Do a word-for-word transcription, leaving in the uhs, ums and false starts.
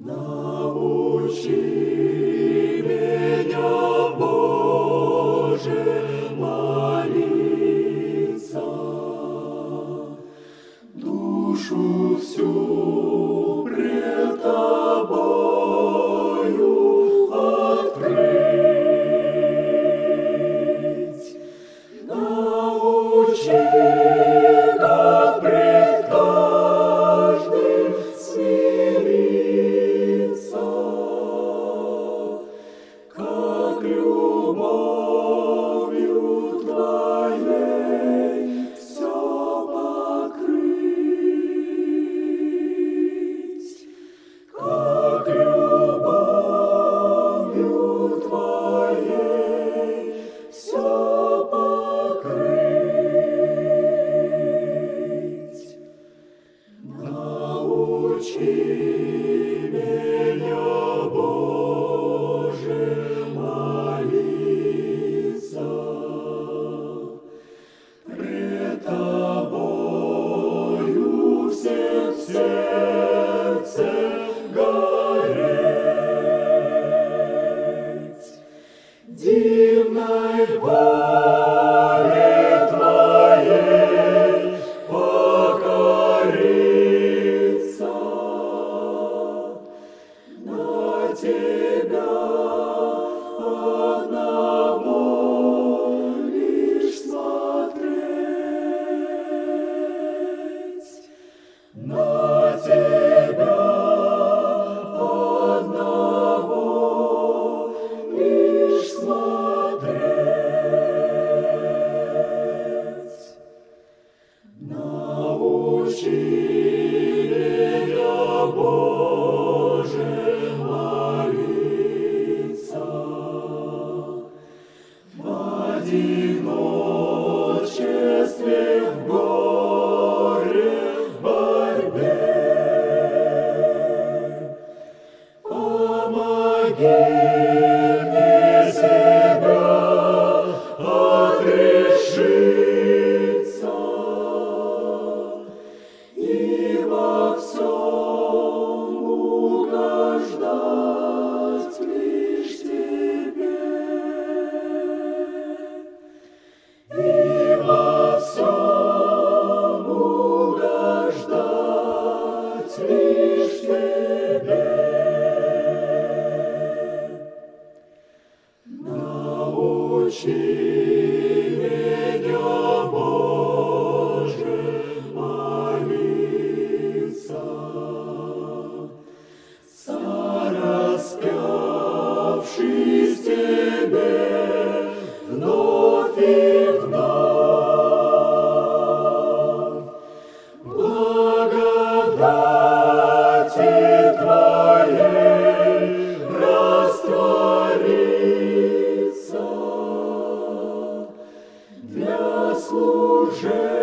Научи меня, Боже, молиться, душу всю пред Тобою открыть. Научи, как пред каждым смириться, как любовью Твоей все покрыть, как любовью Твоей все покрыть. Научи меня, Боже, молиться, пред Тобою всем сердцем гореть, дивной воле Твоей покориться, на Тебя одного лишь смотреть, на Тебя одного лишь смотреть. Научи меня, Боже, молиться, в одиночестве, в горе, в борьбе. Помоги мне себя отрешиться и во всем угождать лишь Тебе, и во всем угождать лишь Тебе. Научи меня, Боже, молиться, сораспявшись Тебе вновь и вновь, в благодати Твоей раствориться для служения